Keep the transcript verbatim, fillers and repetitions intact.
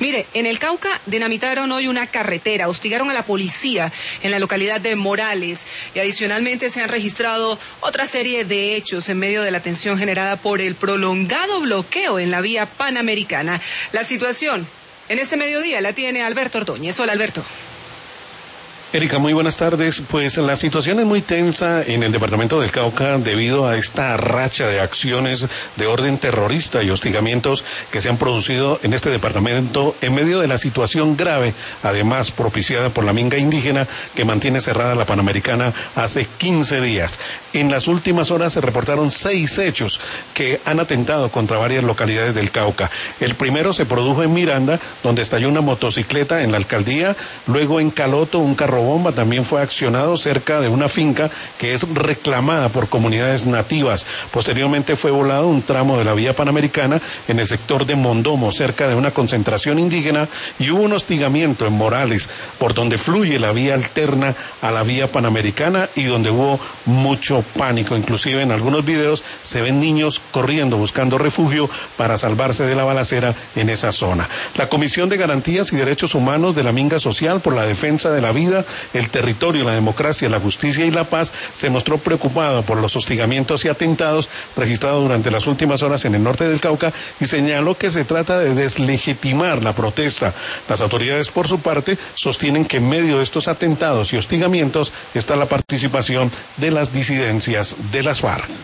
Mire, en el Cauca dinamitaron hoy una carretera, hostigaron a la policía en la localidad de Morales y adicionalmente se han registrado otra serie de hechos en medio de la tensión generada por el prolongado bloqueo en la vía panamericana. La situación en este mediodía la tiene Alberto Ordóñez. Hola, Alberto. Erika, muy buenas tardes. Pues la situación es muy tensa en el departamento del Cauca debido a esta racha de acciones de orden terrorista y hostigamientos que se han producido en este departamento en medio de la situación grave, además propiciada por la minga indígena que mantiene cerrada la Panamericana hace quince días. En las últimas horas se reportaron seis hechos que han atentado contra varias localidades del Cauca. El primero se produjo en Miranda, donde estalló una motocicleta en la alcaldía, luego en Caloto un carro bomba también fue accionado cerca de una finca que es reclamada por comunidades nativas. Posteriormente fue volado un tramo de la vía panamericana en el sector de Mondomo, cerca de una concentración indígena, y hubo un hostigamiento en Morales, por donde fluye la vía alterna a la vía panamericana y donde hubo mucho pánico. Inclusive en algunos videos se ven niños corriendo buscando refugio para salvarse de la balacera en esa zona. La Comisión de Garantías y Derechos Humanos de la Minga Social por la Defensa de la Vida, el territorio, la democracia, la justicia y la paz se mostró preocupado por los hostigamientos y atentados registrados durante las últimas horas en el norte del Cauca y señaló que se trata de deslegitimar la protesta. Las autoridades, por su parte, sostienen que en medio de estos atentados y hostigamientos está la participación de las disidencias de las FARC.